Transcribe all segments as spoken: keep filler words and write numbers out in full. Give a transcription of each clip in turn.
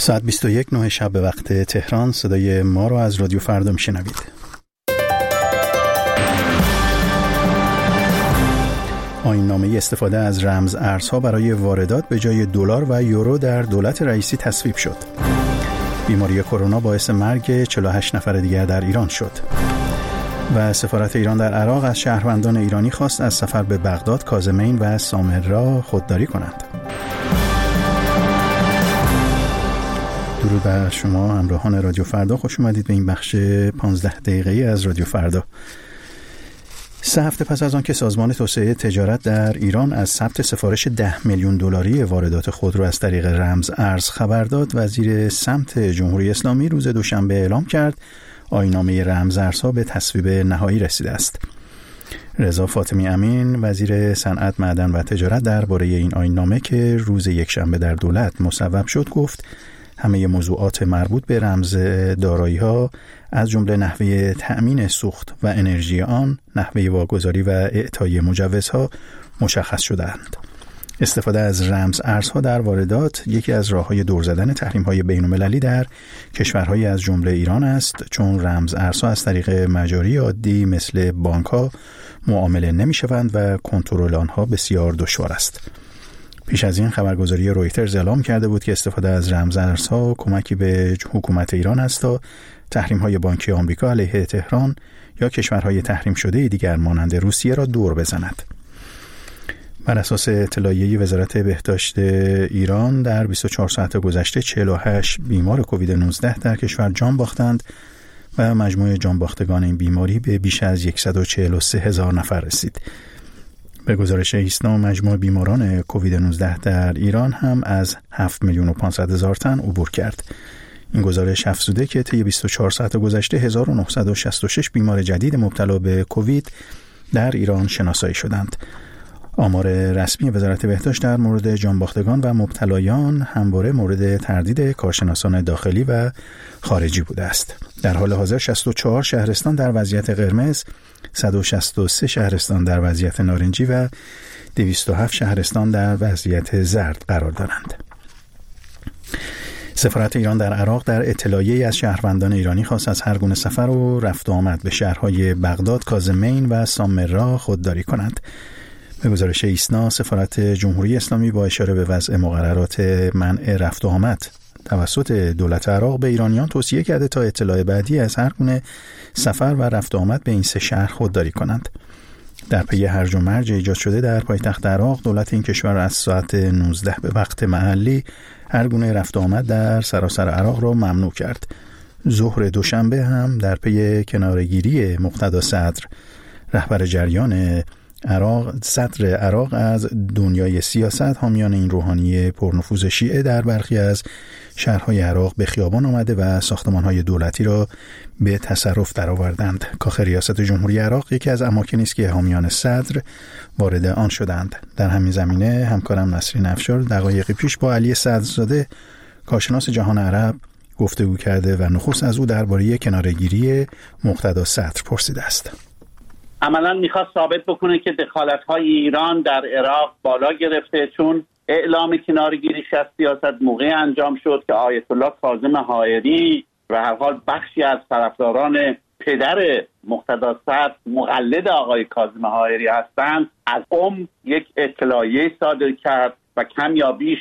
ساعت بیست و یک نه شب به وقت تهران. صدای ما رو از رادیو فردا میشنوید. آیین‌نامه استفاده از رمز ارزها برای واردات به جای دلار و یورو در دولت رئیسی تصویب شد. بیماری کرونا باعث مرگ چهل و هشت نفر دیگر در ایران شد. و سفارت ایران در عراق از شهروندان ایرانی خواست از سفر به بغداد، کاظمین و سامرا خودداری کنند. درود بر شما همراهان رادیو فردا، خوش اومدید به این بخش پانزده دقیقه‌ای از رادیو فردا. سه هفته پس از آن که سازمان توسعه تجارت در ایران از ثبت سفارش ده میلیون دلاری واردات خودرو از طریق رمز ارز خبر داد، وزیر سمت جمهوری اسلامی روز دوشنبه اعلام کرد آیین‌نامه رمز ارزها به تصویب نهایی رسیده است. رضا فاطمی امین وزیر صنعت، معدن و تجارت درباره این آیین‌نامه که روز یکشنبه در دولت مصوب شد گفت همه موضوعات مربوط به رمز دارایی‌ها از جمله نحوه تأمین سوخت و انرژی آن، نحوه واگذاری و اعطای مجوزها مشخص شدند. استفاده از رمز ارزها در واردات یکی از راه‌های دور زدن تحریم‌های بین‌المللی در کشورهای از جمله ایران است، چون رمز ارزها از طریق مجاری عادی مثل بانک‌ها معامله نمی‌شوند و کنترل آنها بسیار دشوار است. پیش از این خبرگزاری رویترز اعلام کرده بود که استفاده از رمز ارزها کمکی به حکومت ایران است تا تحریم‌های بانکی آمریکا علیه تهران یا کشورهای تحریم شده دیگر مانند روسیه را دور بزند. بر اساس اطلاعیه وزارت بهداشت ایران در بیست و چهار ساعت گذشته چهل و هشت بیمار کووید نوزده در کشور جان باختند و مجموع جان باختگان این بیماری به بیش از صد و چهل و سه هزار نفر رسید. به گزارش ایسنا مجموع بیماران کووید نوزده در ایران هم از هفت میلیون و پانصد هزار تن عبور کرد. این گزارش افزوده که طی بیست و چهار ساعت گذشته هزار و نهصد و شصت و شش بیمار جدید مبتلا به کووید در ایران شناسایی شدند. آمار رسمی وزارت بهداشت در مورد جانباختگان و مبتلایان همواره مورد تردید کارشناسان داخلی و خارجی بوده است. در حال حاضر شصت و چهار شهرستان در وضعیت قرمز، صد و شصت و سه شهرستان در وضعیت نارنجی و دویست و هفت شهرستان در وضعیت زرد قرار دارند. سفارت ایران در عراق در اطلاعیه‌ای از شهروندان ایرانی خواست از هر گونه سفر و رفت و آمد به شهرهای بغداد، کاظمین و سامرا خودداری کنند. به گزارش ایسنا سفارت جمهوری اسلامی با اشاره به وضع مقررات منع رفت و آمد توسط دولت عراق به ایرانیان توصیه کرده تا اطلاع بعدی از هر گونه سفر و رفت و آمد به این سه شهر خودداری کنند. در پی هرج و مرج ایجاد شده در پایتخت عراق، دولت این کشور از ساعت نوزده به وقت محلی هر گونه رفت و آمد در سراسر عراق را ممنوع کرد. ظهر دوشنبه هم در پی کناره‌گیری مقتدا صدر، رهبر جریان عراق صدر عراق از دنیای سیاست، حامیان این روحانی پرنفوذ شیعه در برخی از شهرهای عراق به خیابان آمده و ساختمانهای دولتی را به تصرف درآوردند. کاخ ریاست جمهوری عراق یکی از اماکنی است که حامیان صدر وارد آن شدند. در همین زمینه همکارم نسرین افشار دقایقی پیش با علی صدرزاده، کارشناس جهان عرب، گفتگو کرده و نخست از او درباره کناره‌گیری مقتدا صدر پرسیده است. عملاً میخواست ثابت بکنه که دخالت‌های ایران در عراق بالا گرفته، چون اعلام کناره‌گیری از سیاست موقع انجام شد که آیت الله کاظم حائری و هر حال بخشی از طرفداران پدر مقتدا صدر مقلد آقای کاظم حائری هستند، از ام یک اطلاعیه صادر کرد و کم یا بیش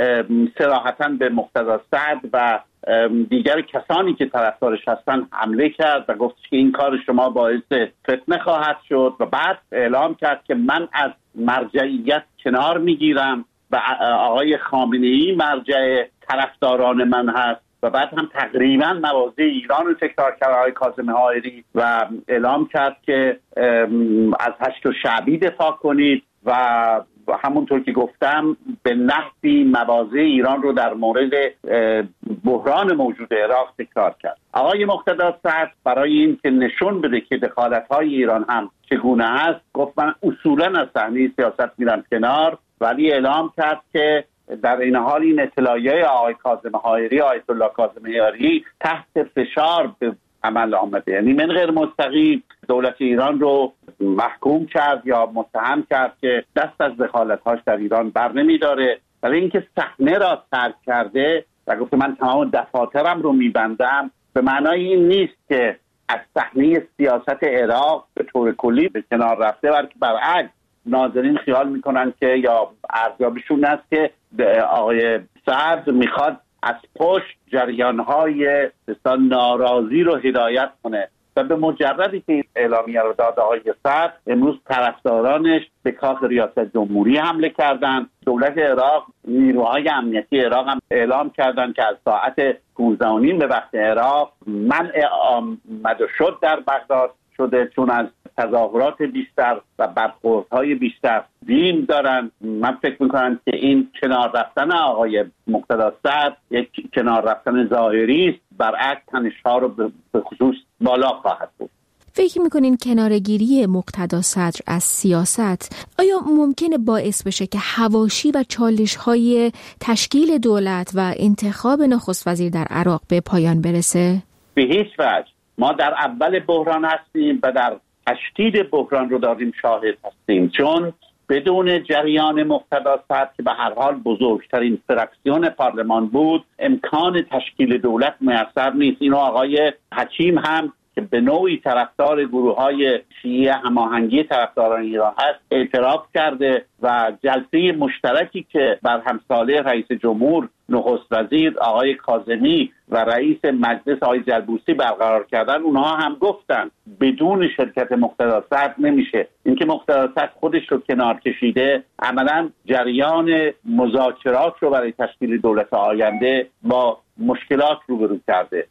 صراحتاً به مقتدا صدر و دیگر کسانی که طرفدارش هستن حمله کرد و گفت که این کار شما باعث فتنه خواهد شد و بعد اعلام کرد که من از مرجعیت کنار میگیرم و آقای خامنه‌ای مرجع طرفداران من هست و بعد هم تقریبا مواضع ایران رو تکرار کرد آقای کاظم حائری و اعلام کرد که از هشت شعبی دفاع کنید و همونطور که گفتم به نحوی مواضع ایران رو در مورد بحران موجود عراق تکرار کرد. آقای مقتدا صدر برای این که نشون بده که دخالت‌های ایران هم چگونه است، گفت من اصولاً از صحنه سیاست میرم کنار، ولی اعلام کرد که در این حال این اطلاعیه آقای کاظم حائری، آیت الله کاظم حائری تحت فشار به عمل آمده، یعنی من غیر مستقیم دولت ایران رو محکوم کرد یا متهم کرد که دست از دخالت‌هاش در ایران بر نمی‌داره، ولی اینکه صحنه را ترک کرده و گفته من تمام دفاترم رو میبندم، به معنای این نیست که از صحنه سیاست عراق به طور کلی به کنار رفته، بلکه برعکس ناظرین خیال میکنن که یا ارزیابیشون است که آقای سعد میخواد از پشت جریانهای ناراضی رو هدایت کنه و به مجردی که این اعلامیه رو داد آقای سعد، امروز طرفدارانش به کاخ ریاست جمهوری حمله کردند. دولت عراق، نیروهای امنیتی عراق هم اعلام کردند که از ساعت پانزده و نیم به وقت عراق منع آمد و شد در بغداد شده، چون از تظاهرات بیشتر و برخوردهای بیشتر بیم دارن. من فکر میکنم که این کنار رفتن آقای مقتدا سعد یک کنار رفتن ظاهری است، برعکس تنش‌ها رو به خصوص بالا خواهد بود. فکر میکنین کنارگیری مقتدا صدر از سیاست آیا ممکنه باعث بشه که حواشی و چالش‌های تشکیل دولت و انتخاب نخست وزیر در عراق به پایان برسه؟ به هیچ وجه. ما در اول بحران هستیم و در تشدید بحران رو داریم شاهد هستیم، چون بدون جریان مقتدا صدر که به هر حال بزرگترین فراکسیون پارلمان بود امکان تشکیل دولت میسر نیست. اینو آقای حکیم هم که به نوعی طرفدار گروه‌های شیعه هماهنگی طرفداران ایران هست اعتراف کرده و جلسه مشترکی که بر همساله رئیس جمهور، نخست وزیر آقای کاظمی و رئیس مجلس آقای جلبوسی برقرار کردن، اونها هم گفتن بدون شرکت مقتدا صدر نمیشه. اینکه مقتدا صدر خودش رو کنار کشیده عملاً جریان مذاکرات رو برای تشکیل دولت آینده با مشکلات روبرو کرده.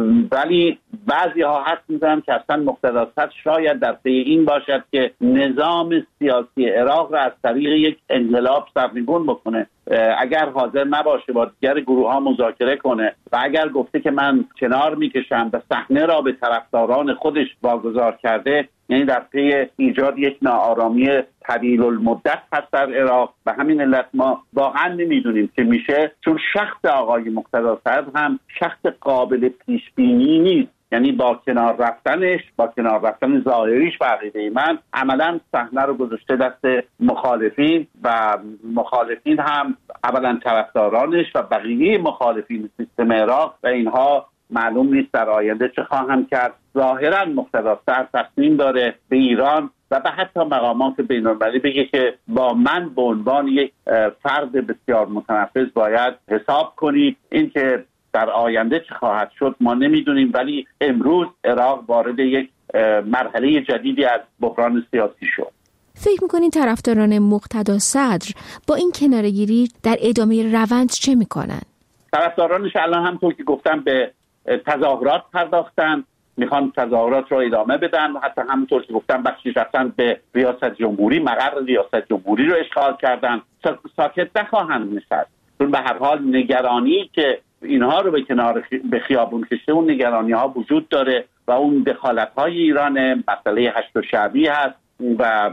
ولی بعضی ها حد میزنن که اصلا مقتدا صدر شاید در پی این باشد که نظام سیاسی عراق را از طریق یک انقلاب سرنگون بکنه. اگر حاضر نباشه با دیگر گروه ها مذاکره کنه و اگر گفته که من کنار میکشم و صحنه را به طرفداران خودش واگذار کرده، یعنی در پی ایجاد یک ناآرامی طویل المدت هست در عراق. و همین علت ما واقعا نمیدونیم که میشه، چون شخص آقای مقتدا صدر هم شخص قابل پیش بینی نیست. یعنی با کنار رفتنش، با کنار رفتن ظاهریش به عقیده من عملا صحنه رو گذاشته دست مخالفین و مخالفین هم اولا طرفدارانش و بقیه مخالفین سیستم عراق و اینها معلوم نیست در آینده چه خواهند کرد. ظاهرا مقتدا صدر تصمیم داره به ایران و به حتی مقامات بین‌المللی بگه که با من به عنوان یک فرد بسیار متنفذ باید حساب کنید. این که در آینده چه خواهد شد ما نمیدونیم، ولی امروز عراق وارد یک مرحله جدیدی از بحران سیاسی شد. فکر میکنین طرفداران مقتدا صدر با این کناره‌گیری در ادامه روند چه میکنن؟ طرفدارانش الان همونطور که گفتم به تظاهرات پرداختن، میخوان تظاهرات رو ادامه بدن. حتی همونطور که گفتم بخشی رفتن به ریاست جمهوری، مقر ریاست جمهوری رو اشغال کردن. ساکت نخواهند نشست، چون به هر حال نگرانی که اینها رو به کنار به خیابون کشته، اون نگرانی ها وجود داره و اون دخالت های ایران، مسئله هشت شعبی هست و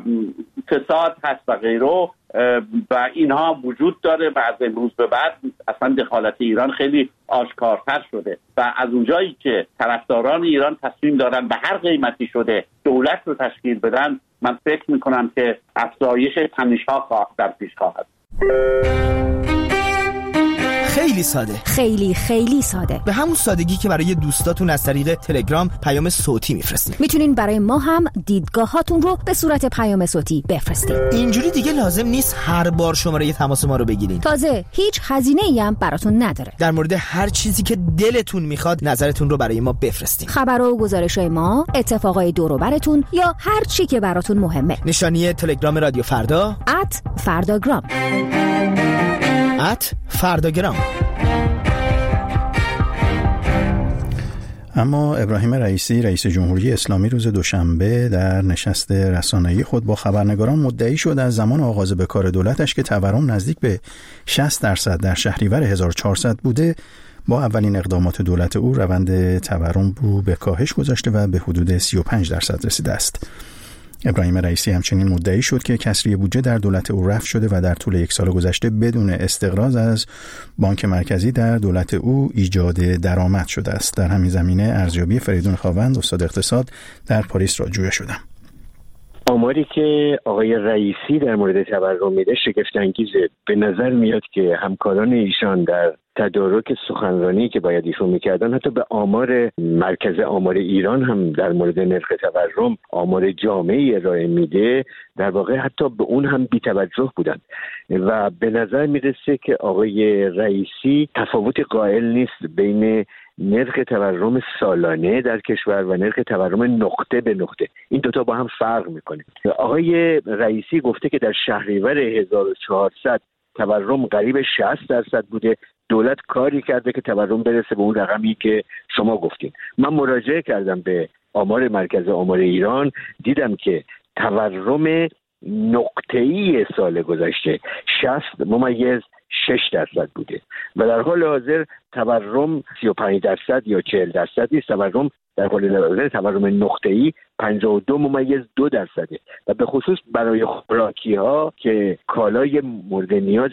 فساد هست و غیره و اینها وجود داره و از امروز به بعد اصلا دخالت ایران خیلی آشکارتر شده و از اونجایی که طرفداران ایران تصمیم دارن به هر قیمتی شده دولت رو تشکیل بدن، من فکر میکنم که افزایش تنش‌ها خواهد در پیش خواهد. خیلی ساده، خیلی خیلی ساده، به همون سادگی که برای دوستاتون از طریق تلگرام پیام صوتی میفرستید. میتونین برای ما هم دیدگاهاتون رو به صورت پیام صوتی بفرستید. اینجوری دیگه لازم نیست هر بار شماره تماس ما رو بگیرین. تازه هیچ هزینه‌ای هم براتون نداره. در مورد هر چیزی که دلتون میخواد نظرتون رو برای ما بفرستین. خبر و گزارش‌های ما، اتفاقای دور و براتون یا هر چی که براتون مهمه. نشانی تلگرام رادیو فردا ات فرداگرام ات فرداگرام. اما ابراهیم رئیسی رئیس جمهوری اسلامی روز دوشنبه در نشست رسانه‌ای خود با خبرنگاران مدعی شد از زمان آغاز به کار دولتش که تورم نزدیک به شصت درصد در شهریور هزار و چهارصد بوده، با اولین اقدامات دولت او روند تورم رو به کاهش گذاشته و به حدود سی و پنج درصد رسیده است. ابراهیم رئیسی همچنین مدعی شد که کسری بودجه در دولت او رفع شده و در طول یک سال گذشته بدون استقراض از بانک مرکزی در دولت او ایجاد درآمد شده است. در همین زمینه ارزیابی فریدون خاوند استاد اقتصاد در پاریس را جویا شدم. آماری که آقای رئیسی در مورد تورم میده شگفت انگیزه. به نظر میاد که همکاران ایشان در تدارک سخنرانی که باید ایشون میکردن، حتی به آمار مرکز آمار ایران هم در مورد نرخ تورم آمار جامعی ارائه میده، در واقع حتی به اون هم بی‌توجه بودن و به نظر میرسه که آقای رئیسی تفاوت قائل نیست بین نرخ تورم سالانه در کشور و نرخ تورم نقطه به نقطه. این دوتا با هم فرق میکنه. آقای رئیسی گفته که در شهریور هزار و چهارصد تورم قریب شصت درصد بوده. دولت کاری کرده که تورم برسه به اون رقمی که شما گفتین. من مراجعه کردم به آمار مرکز آمار ایران، دیدم که تورم نقطه‌ای سال گذشته شصت ممیز شش درصد بوده و در حال حاضر تورم سی و پنج درصد یا چهل درصد نیست. تورم در حال حاضر تورم نقطه‌ای پنجاه و دو ممیز دو درصده و به خصوص برای خوراکی ها که کالای مورد نیاز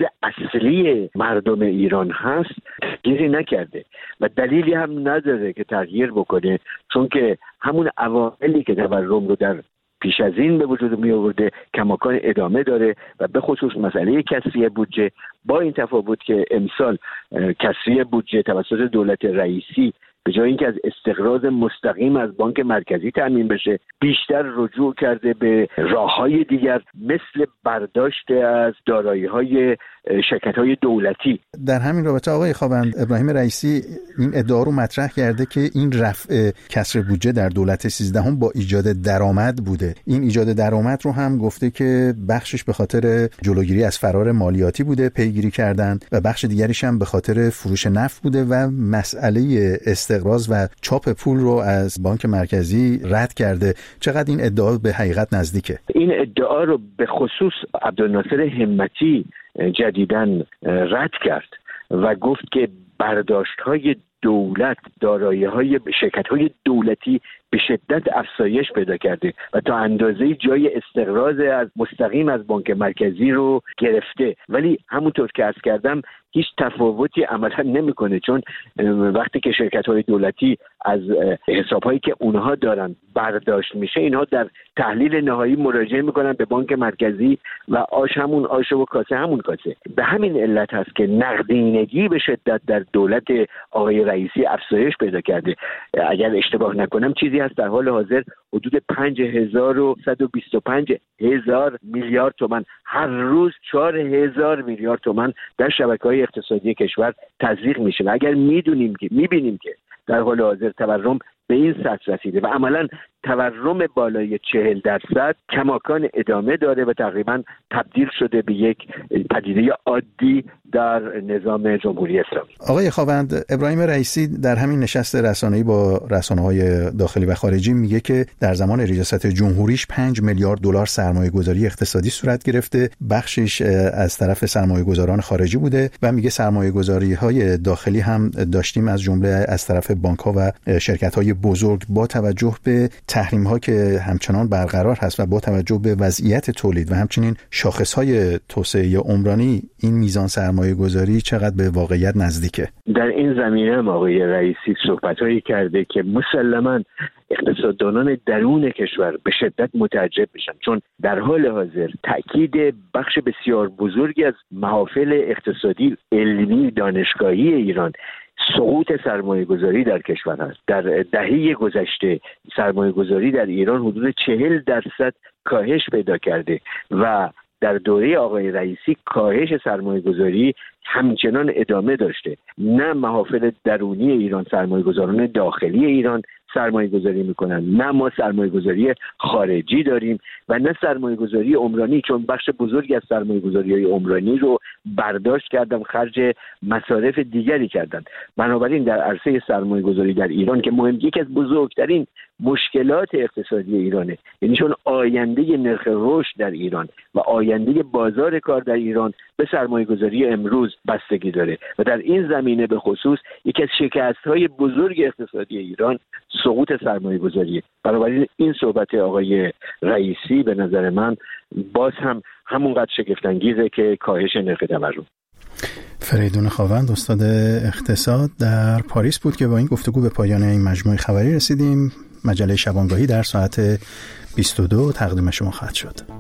اصلی مردم ایران هست تغییری نکرده و دلیلی هم نداره که تغییر بکنه، چون که همون عواملی که تورم رو در پیش از این به وجود می آورده کماکان ادامه داره و به خصوص مسئله کسری بودجه، با این تفاوت که امسال کسری بودجه توسط دولت رئیسی به جای اینکه از استقراض مستقیم از بانک مرکزی تامین بشه، بیشتر رجوع کرده به راه‌های دیگر مثل برداشت از دارایی‌های شرکت‌های دولتی. در همین رابطه آقای خاوند، ابراهیم رئیسی این ادعا رو مطرح کرده که این رفع کسر بودجه در دولت سیزدهم با ایجاد درآمد بوده. این ایجاد درآمد رو هم گفته که بخشش به خاطر جلوگیری از فرار مالیاتی بوده پیگیری کردن و بخش دیگریش هم به خاطر فروش نفت بوده و مسئله استقراض و چاپ پول رو از بانک مرکزی رد کرده. چقدر این ادعا به حقیقت نزدیکه؟ این ادعا رو به خصوص عبدالناصر همتی جدیداً رد کرد و گفت که برداشت‌های دولت، دارایی‌های شرکت‌های دولتی به شدت افزایش پیدا کرده و تا اندازه جای استقراض از مستقیم از بانک مرکزی رو گرفته، ولی همونطور که عرض کردم هیچ تفاوتی عملا نمیکنه، چون وقتی که شرکت‌های دولتی از حساب‌هایی که اونها دارن برداشت میشه، اینها در تحلیل نهایی مراجعه میکنن به بانک مرکزی و آش همون آش و کاسه همون کاسه. به همین علت هست که نقدینگی به شدت در دولت آقای رئیسی افزایش پیدا کرده. اگر اشتباه نکنم چیزی هست در حال حاضر حدود پنج هزار و صد و بیست و پنج هزار میلیارد تومان، هر روز چهار هزار میلیارد تومان در شبکه‌های اقتصادی کشور تزریق میشه و اگر میدونیم که میبینیم که در حال حاضر تورم به این سطح رسیده و عملاً تورم بالای چهل درصد کماکان ادامه داره و تقریباً تبدیل شده به یک پدیده عادی در نظام جمهوری اسلامی. آقای خاوند، ابراهیم رئیسی در همین نشست رسانه‌ای با رسانه‌های داخلی و خارجی میگه که در زمان ریاست جمهوریش پنج میلیارد دلار سرمایه‌گذاری اقتصادی صورت گرفته، بخشش از طرف سرمایه‌گذاران خارجی بوده و میگه سرمایه‌گذاری‌های داخلی هم داشتیم از جمله از طرف بانک‌ها و شرکت‌های بزرگ. با توجه به تحریم‌ها که همچنان برقرار هست و با توجه به وضعیت تولید و همچنین شاخص‌های توسعه عمرانی، این میزان سرمایه‌گذاری چقدر به واقعیت نزدیکه؟ در این زمینه هم آقای رئیسی صحبت‌هایی کرده که مسلماً اقتصاددانان درون کشور به شدت متعجب میشن، چون در حال حاضر تأکید بخش بسیار بزرگی از محافل اقتصادی، علمی، دانشگاهی ایران سقوط سرمایه گذاری در کشور است. در دهه گذشته سرمایه گذاری در ایران حدود چهل درصد کاهش پیدا کرده و در دوره آقای رئیسی کاهش سرمایه گذاری همچنان ادامه داشته. نه محافل درونی ایران، سرمایه گذاران داخلی ایران سرمایه گذاری میکنن، نه ما سرمایه گذاری خارجی داریم و نه سرمایه گذاری عمرانی، چون بخش بزرگی از سرمایه گذاری های عمرانی رو برداشت کردن خرج مصارف دیگری کردن. بنابراین در عرصه سرمایه گذاری در ایران که مهم، یکی از بزرگترین مشکلات اقتصادی ایرانه، یعنی چون آینده نرخ رشد در ایران و آینده بازار کار در ایران به سرمایه گذاری امروز بستگی داره و در این زمینه به خصوص یکی از شکست‌های بزرگ اقتصادی ایران سقوط سرمایه گذاریه. بنابراین این صحبت آقای رئیسی به نظر من باز هم همونقدر شگفت انگیزه که کاهش نرخ تورم. فریدون خاوند، استاد اقتصاد در پاریس بود که با این گفتگو به پایان این مجموعه خبری رسیدیم. مجله شبانگاهی در ساعت بیست و دو تقدیم شما خواهد شد.